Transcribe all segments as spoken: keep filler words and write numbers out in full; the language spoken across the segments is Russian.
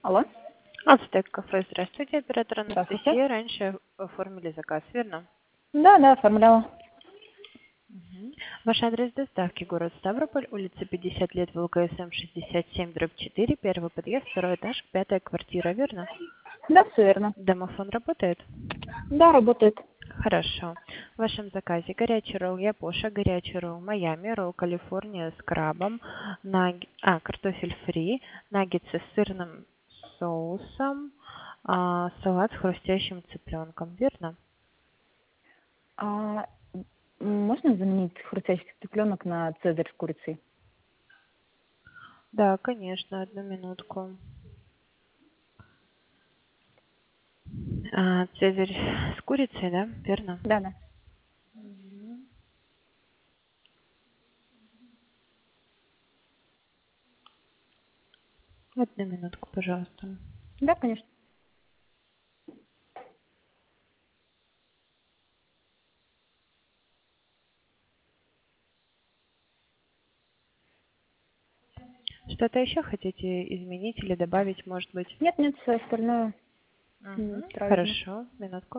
Алло? Ацтек кафе, здравствуйте, оператор Здравствуйте. Анастасия. Раньше оформили заказ, верно? Да, да, оформляла. Мгм. Ваш адрес доставки город Ставрополь, улица пятьдесят лет, ВЛКСМ шестьдесят семь, дробь четыре, первый подъезд, второй этаж, пятая квартира, верно? Да, все верно. Домофон работает? Да, работает. Хорошо. В вашем заказе горячий ролл Япоша, горячий ролл Майами, ролл Калифорния с крабом, наги- а, картофель фри, наггетсы с сырным соусом, а, салат с хрустящим цыпленком, верно? А м, можно заменить хрустящий цыпленок на цезарь с курицей? Да, конечно, одну минутку. А, цезарь с курицей, да, верно? Да, да. Мгм. Одну минутку, пожалуйста. Да, конечно. Что-то еще хотите изменить или добавить, может быть? Нет, нет, все остальное м, Мгм. устраивает. Хорошо, минутку.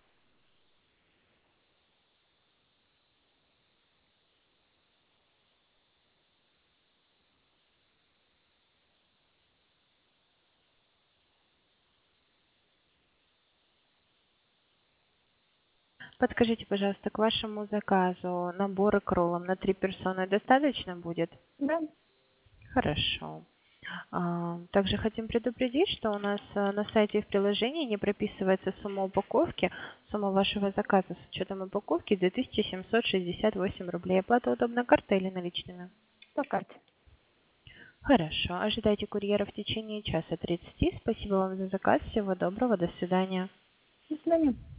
Подскажите, пожалуйста, к вашему заказу наборы к роллам на три персоны достаточно будет? Да. Хорошо. А, Также хотим предупредить, что у нас а, на сайте и в приложении не прописывается сумма упаковки. Сумма вашего заказа с учетом упаковки две тысячи семьсот шестьдесят восемь рублей. Оплата удобна картой или наличными? По карте. Хорошо. Ожидайте курьера в течение часа тридцати. Спасибо вам за заказ. Всего доброго. До свидания. До свидания.